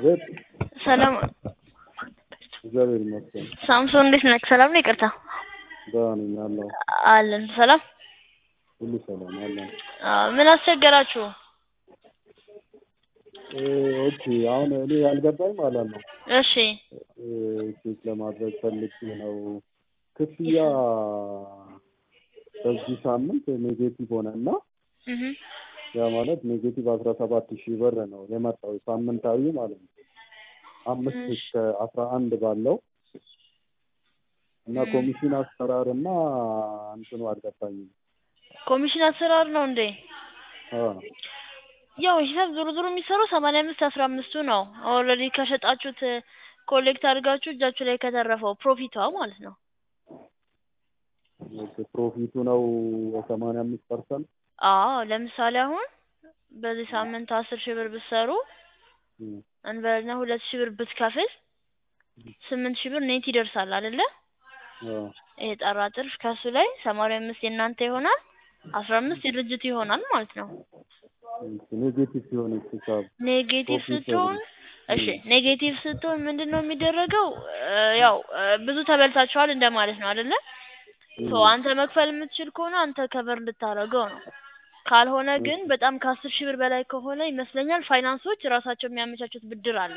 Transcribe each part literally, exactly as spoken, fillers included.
ቤት ሰላም እግዚአብሔር ይመስገን። ሳምሶን እንዴት ነህ? ሰላም ነው? ይቅርታ ደህና ነኝ አለሁ። አለን ሰላም ሁሉ ሰላም አለን። ምን አስቸገራችሁ? ኦኬ አሁን እኔ ያልገባኝ ማለት ነው። እሺ ቼክ ለማድረግ ፈልጌ ነው። ክፍያ በዚህ ሳምንት ኔጌቲቭ ሆነና እህ ያ ማለት ኔጌቲቭ አስራ ሰባት ሺህ ብር ነው የመጣው ሳምንታዊ ማለት ነው። አምስት እስከ አስራ አንድ ባለው እና ኮሚሽን አሰራርና እንትኑ አልገባኝም። ኮሚሽን አሰራር ነው እንዴ? አዎ ያው ሂሳብ ዞሮ ዞሮ የሚሰራው ሰማንያ አምስት አስራ አምስቱ ነው። ኦልሬዲ ከሸጣችሁት ኮሌክት አድርጋችሁ እጃችሁ ላይ ከተረፈው ፕሮፊቷ ማለት ነው። ፕሮፊቱ ነው ሰማንያ አምስት ፐርሰንት። አዎ ለምሳሌ አሁን በዚህ ሳምንት አስር ሺህ ብር ብትሰሩ እንበልና ሁለት ሺህ ብር ብትከፍል ስምንት ሺህ ብር ኔት ይደርሳል አይደለ? አዎ ይሄ ጠራ ትርፍ ከሱ ላይ ሰማንያ አምስት የእናንተ ይሆናል፣ አስራ አምስት የድርጅቱ ይሆናል ማለት ነው። ኔጌቲቭ ሲሆን ሂሳብ ኔጌቲቭ ስትሆን እሺ ኔጌቲቭ ስትሆን ምንድነው የሚደረገው? ያው ብዙ ተበልታችኋል እንደማለት ነው አይደለ? ሶ አንተ መክፈል የምትችል ከሆነ አንተ ከቨር እንድታረገው ነው። ካልሆነ ግን በጣም ከአስር ሺህ ብር በላይ ከሆነ ይመስለኛል ፋይናንሶች ራሳቸው የሚያመቻቹት ብድር አለ።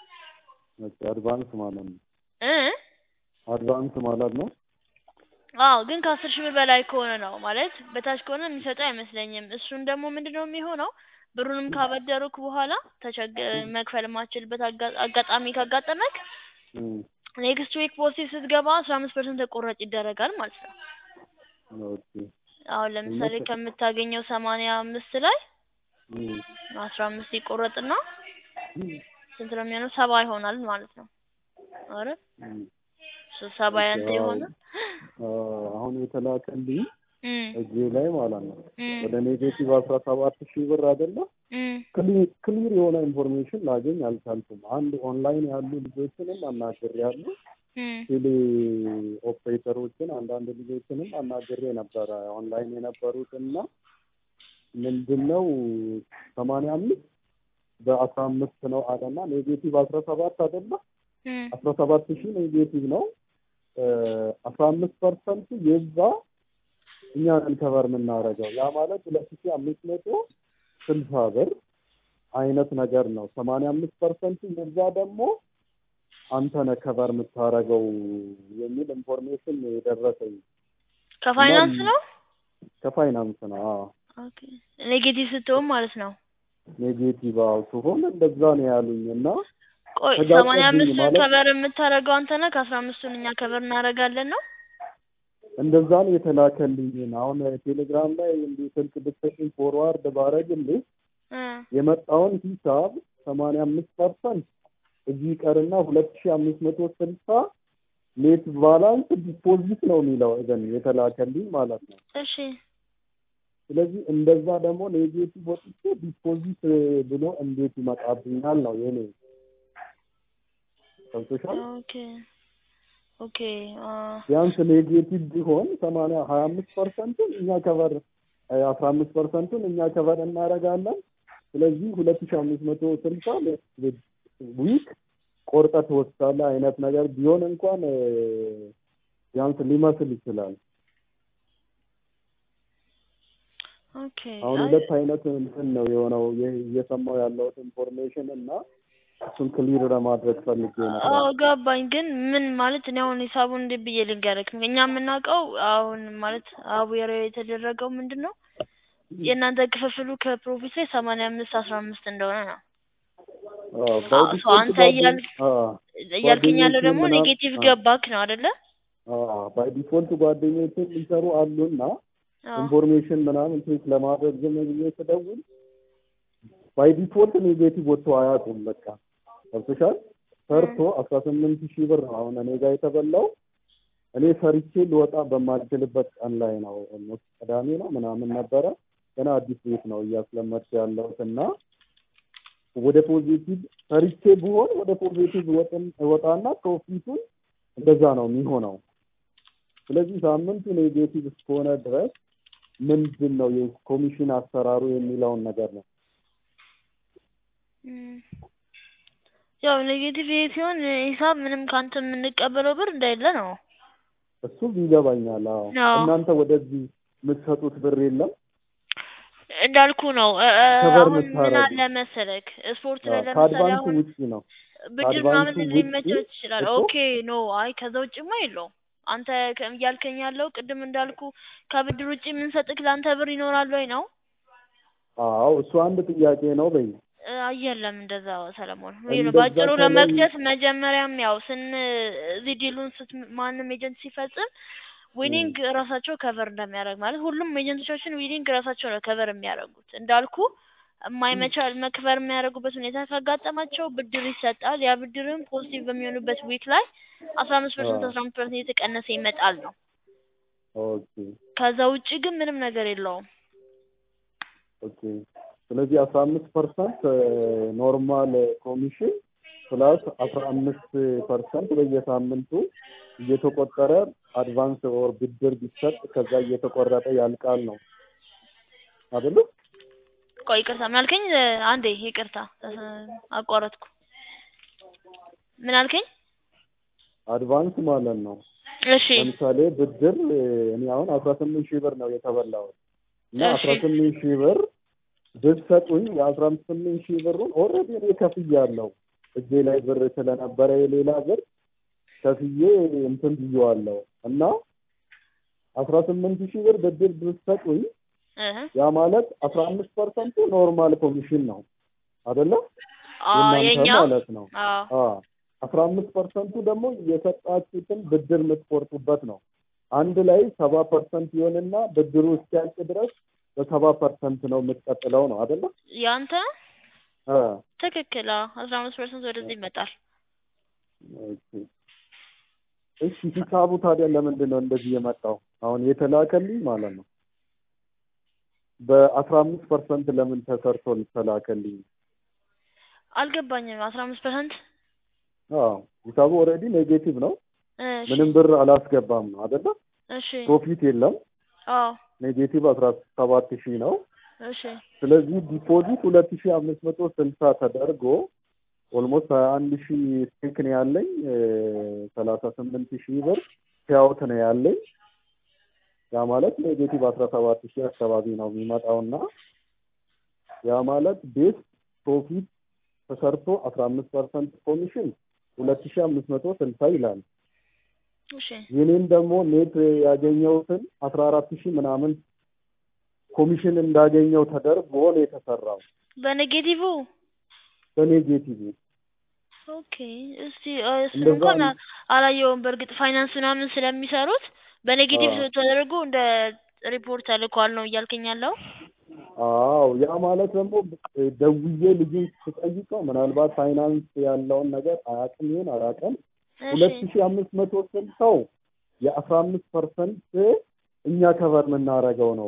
አድቫንስ ማለት ነው እ አድቫንስ ማለት ነው። አዎ ግን ከአስር ሺህ ብር በላይ ከሆነ ነው ማለት በታች ከሆነ የሚሰጠው አይመስለኝም። እሱን ደግሞ ምንድነው የሚሆነው? ብሩንም ካበደሩክ በኋላ ተቸገ መክፈል ማችልበት አጋጣሚ ካጋጠመክ ኔክስት ዊክ ፖስት ስትገባ አስራ አምስት ፐርሰንት ተቆራጭ ይደረጋል ማለት ነው። ኦኬ አሁን ለምሳሌ ከምታገኘው ሰማንያ አምስት ላይ አስራ አምስት ይቆረጥና ስንት ነው የሚሆነው? ሰባ ይሆናል ማለት ነው። አረ ሰባ ያንተ ይሆናል። አሁን የተላከልኝ እጄ ላይ ማለት ነው ወደ ኔጌቲቭ አስራ ሰባት ሺህ ብር አይደለ? ክሊር የሆነ ኢንፎርሜሽን ላገኝ አልቻልኩም። አንድ ኦንላይን ያሉ ልጆችንም አናግሬያለሁ። ቴሌ ኦፕሬተሮችን አንዳንድ ልጆችንም አናግሬ ነበረ ኦንላይን የነበሩትና ምንድነው ሰማንያ አምስት በአስራ አምስት ነው አለና ኔጌቲቭ አስራ ሰባት አይደለ? አስራ ሰባት ሺህ ኔጌቲቭ ነው። አስራ አምስት ፐርሰንት የዛ እኛ ነን ከቨር የምናደርገው። ያ ማለት ሁለት ሺህ አምስት መቶ ስልሳ ብር አይነት ነገር ነው። ሰማንያ አምስት ፐርሰንት የዛ ደግሞ አንተ ነህ ከቨር የምታደርገው የሚል ኢንፎርሜሽን የደረሰኝ። ከፋይናንስ ነው? ከፋይናንስ ነው። አዎ ኦኬ ኔጌቲቭ ስትሆን ማለት ነው። ኔጌቲቭ አዎ ሲሆን እንደዛ ነው ያሉኝና ቆይ ሰማንያ አምስት ከቨር የምታደርገው አንተ ነህ፣ ከአስራ አምስቱን እኛ ከቨር እናደርጋለን ነው? እንደዛ ነው የተላከልኝ። አሁን ቴሌግራም ላይ እንዲህ ስልክ ብትሰጪኝ ፎርዋርድ ባረግልኝ የመጣውን ሂሳብ ሰማንያ አምስት ፐርሰንት እዚህ ቀርና ሁለት ሺህ አምስት መቶ ስልሳ ኔት ባላንስ ዲፖዚት ነው የሚለው እዘን የተላከልኝ ማለት ነው። እሺ ስለዚህ እንደዛ ደግሞ ኔጌቲቭ ወጥቶ ዲፖዚት ብሎ እንዴት ይመጣብኛል ነው የኔ ሰምተሻል? ኦኬ ኦኬ ቢያንስ ኔጌቲቭ ቢሆን ሰማንያ ሀያ አምስት ፐርሰንት እኛ ከቨር አስራ አምስት ፐርሰንት እኛ ከቨር እናደርጋለን። ስለዚህ ሁለት ሺህ አምስት መቶ ስልሳ ዊክ ቆርጠህ ትወስዳለህ አይነት ነገር ቢሆን እንኳን ቢያንስ ሊመስል ይችላል። ኦኬ አሁን ሁለት አይነት እንትን ነው የሆነው እየሰማው ያለው ኢንፎርሜሽን እና እሱን ክሊር ለማድረግ ፈልጌ ነበር። አዎ ገባኝ። ግን ምን ማለት ነው አሁን ሂሳቡን እንዴት ብዬ ልንገርክ? እኛ የምናውቀው አሁን ማለት አቡየር የተደረገው ምንድነው የእናንተ ክፍፍሉ ከፕሮፊት ላይ ሰማንያ አምስት አስራ አምስት እንደሆነ ነው። አዎ ሶ አንተ እያልክ እያልከኝ ያለው ደግሞ ኔጌቲቭ ገባክ ነው አይደለ? አዎ ባይ ዲፎልት ጓደኞቼ ሊሰሩ አሉና ኢንፎርሜሽን ምናምን ቼክ ለማድረግ ዝም ብዬ ስደውል ባይ ዲፎልት ኔጌቲቭ ወጥቶ አያውቁም። በቃ ገብቶሻል? ሰርቶ አስራ ስምንት ሺህ ብር ነው አሁን እኔ ጋር የተበላው። እኔ ሰርቼ ልወጣ በማልችልበት ቀን ላይ ነው ቅዳሜ ነው ምናምን ነበረ። ገና አዲስ ቤት ነው እያስለመድኩ ያለሁትና ወደ ፖዚቲቭ ሰርቼ ቢሆን ወደ ፖዚቲቭ ወጣና ፕሮፊቱን እንደዛ ነው የሚሆነው። ስለዚህ ሳምንቱ ኔጌቲቭ እስከሆነ ድረስ ምንድነው የኮሚሽን አሰራሩ የሚለውን ነገር ነው ያው ኔጌቲቭ ሲሆን ሂሳብ ምንም ካንተ የምንቀበለው ብር እንደሌለ ነው። እሱ ይገባኛል። አዎ እናንተ ወደዚህ የምትሰጡት ብር የለም እንዳልኩ ነው። አሁን ምን አለ መሰለክ ስፖርት ላይ ለምሳሌ አሁን ውጪ ነው ብድር ምናምን ሊመቸው ይችላል። ኦኬ ኖ አይ ከዛ ውጪማ የለውም። አንተ እያልከኝ ያለው ቅድም እንዳልኩ ከብድር ውጪ የምንሰጥክ ለአንተ ብር ይኖራል ወይ ነው? አዎ እሱ አንድ ጥያቄ ነው በይ። አየለም እንደዛ ሰለሞን ወይ ነው ባጭሩ ለመቅጨት መጀመሪያም ያው ስን እዚህ ዲሉን ማንም ኤጀንት ሲፈጽም ዊኒንግ ራሳቸው ከቨር እንደሚያደርግ ማለት ሁሉም ኤጀንቶቻችን ዊኒንግ ራሳቸው ነው ከቨር የሚያደርጉት። እንዳልኩ የማይመቻል መክፈር የሚያደርጉበት ሁኔታ ካጋጠማቸው ብድር ይሰጣል። ያ ብድርም ፖዚቲቭ በሚሆኑበት ዊክ ላይ አስራ አምስት ፐርሰንት አስራ አምስት ፐርሰንት እየተቀነሰ ይመጣል ነው። ኦኬ ከዛ ውጪ ግን ምንም ነገር የለውም። ኦኬ ስለዚህ አስራ አምስት ፐርሰንት ኖርማል ኮሚሽን ፕላስ አስራ አምስት ፐርሰንት በየሳምንቱ እየተቆጠረ አድቫንስ ኦር ብድር ቢሰጥ ከዛ እየተቆረጠ ያልቃል ነው አይደል? ቆይ ይቅርታ ምን አልከኝ? አንዴ ይቅርታ አቋረጥኩ። ምን አልከኝ? አድቫንስ ማለት ነው። እሺ ለምሳሌ ብድር እኔ አሁን አስራ ስምንት ሺህ ብር ነው የተበላው እና አስራ ስምንት ሺህ ብር ብትሰጡኝ የአስራ ስምንት ሺህ ብሩን ኦልሬዲ እኔ ከፍያለሁ። እጄ ላይ ብር ስለነበረ የሌላ ብር ከፍዬ እንትን ብዬዋለሁ እና አስራ ስምንት ሺህ ብር ብድር ብትሰጡኝ ያ ማለት አስራ አምስት ፐርሰንት ኖርማል ኮሚሽን ነው አይደለ? አዎ የኛ ማለት ነው። አዎ አስራ አምስት ፐርሰንት ደግሞ የሰጣችሁትን ብድር የምትቆርጡበት ነው። አንድ ላይ ሰባ ፐርሰንት ይሆንና ብድሩ እስኪያልቅ ድረስ በሰባ ፐርሰንት ነው የምትቀጥለው ነው አይደለ? ያንተ አ ትክክል። አስራ አምስት ፐርሰንት ወደዚህ ይመጣል። ኦኬ እሺ ሂሳቡ ታዲያ ለምንድን ነው እንደዚህ የመጣው? አሁን የተላከልኝ ማለት ነው በአስራ አምስት ፐርሰንት ለምን ተሰርቶ ተላከልኝ? አልገባኝም። አስራ አምስት ፐርሰንት አዎ ሂሳቡ ኦልሬዲ ኔጌቲቭ ነው። ምንም ብር አላስገባም ነው አይደለ? እሺ ፕሮፊት የለም። አዎ ኔጌቲቭ አስራ ሰባት ሺህ ነው። እሺ ስለዚህ ዲፖዚት ሁለት ሺህ አምስት መቶ ስልሳ ተደርጎ ኦልሞስት ሃያ አንድ ሺህ ስቴክ ነው ያለኝ። ሰላሳ ስምንት ሺህ ብር ፔአውት ነው ያለኝ። ያ ማለት ኔጌቲቭ አስራ ሰባት ሺህ አካባቢ ነው የሚመጣውና ያ ማለት ቤስ ፕሮፊት ተሰርቶ አስራ አምስት ፐርሰንት ኮሚሽን ሁለት ሺህ አምስት መቶ ስልሳ ይላል። እሺ የኔን ደግሞ ኔት ያገኘሁትን አስራ አራት ሺህ ምናምን ኮሚሽን እንዳገኘው ተደርጎ ነው የተሰራው በኔጌቲቭ በኔጌቲቭ። ኦኬ እስቲ እንኳን አላየውም። በእርግጥ ፋይናንስ ምናምን ስለሚሰሩት በኔጌቲቭ ተደርጎ እንደ ሪፖርት አልኳል ነው እያልከኝ ያለው? አዎ ያ ማለት ደግሞ ደውዬ ልጅን ስጠይቀው ምናልባት ፋይናንስ ያለውን ነገር አያውቅም ይሆን አላውቅም። ሁለት ሺህ አምስት መቶ ስልሳው የአስራ አምስት ፐርሰንት እኛ ከቨር የምናደርገው ነው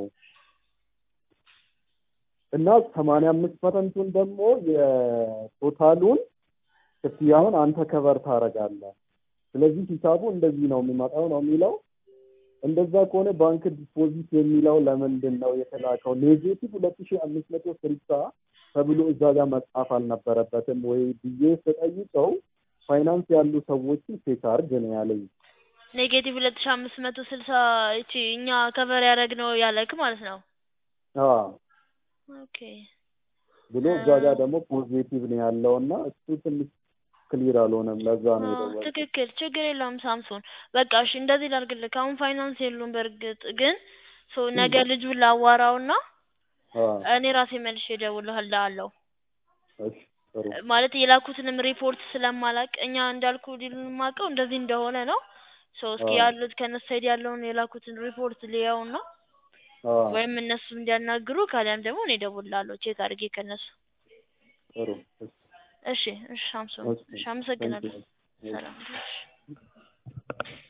እና ሰማንያ አምስት ፐርሰንቱን ደግሞ የቶታሉን ክፍያውን አንተ ከቨር ታደርጋለህ። ስለዚህ ሂሳቡ እንደዚህ ነው የሚመጣው ነው የሚለው። እንደዛ ከሆነ ባንክ ዲፖዚት የሚለው ለምንድን ነው የተላከው? ኔጌቲቭ ሁለት ሺህ አምስት መቶ ስልሳ ተብሎ እዛ ጋር መጻፍ አልነበረበትም ወይ ብዬ ስጠይቀው ፋይናንስ ያሉ ሰዎችን ቼክ አድርግ ነው ያለኝ። ኔጌቲቭ ሁለት ሺህ አምስት መቶ ስልሳ እቺ እኛ ከቨር ያደረግነው ያለክ ማለት ነው? አዎ ኦኬ ብሎ እዛ ጋር ደግሞ ፖዚቲቭ ነው ያለውና እሱ ትንሽ ክሊር አልሆነም። ለዛ ነው የደወልኩት። ትክክል ችግር የለውም ሳምሶን። በቃ እሺ እንደዚህ ላድርግልህ። አሁን ፋይናንስ የሉም በእርግጥ ግን ሶ ነገ ልጁን ላዋራውና እኔ ራሴ መልሼ እደውልልሃለሁ። እሺ ጥሩ። ማለት የላኩትንም ሪፖርት ስለማላቅ እኛ እንዳልኩ ዲሉን ማቀው እንደዚህ እንደሆነ ነው። ሶ እስኪ ያሉት ከነሱ ሳይድ ያለውን የላኩትን ሪፖርት ሊያውና ወይም እነሱ እንዲያናግሩ ካለም ደግሞ እኔ እደውልልሃለሁ ቼክ አድርጌ ከነሱ። ጥሩ እሺ እሺ ሳምሶን እሺ አመሰግናለሁ። ሰላም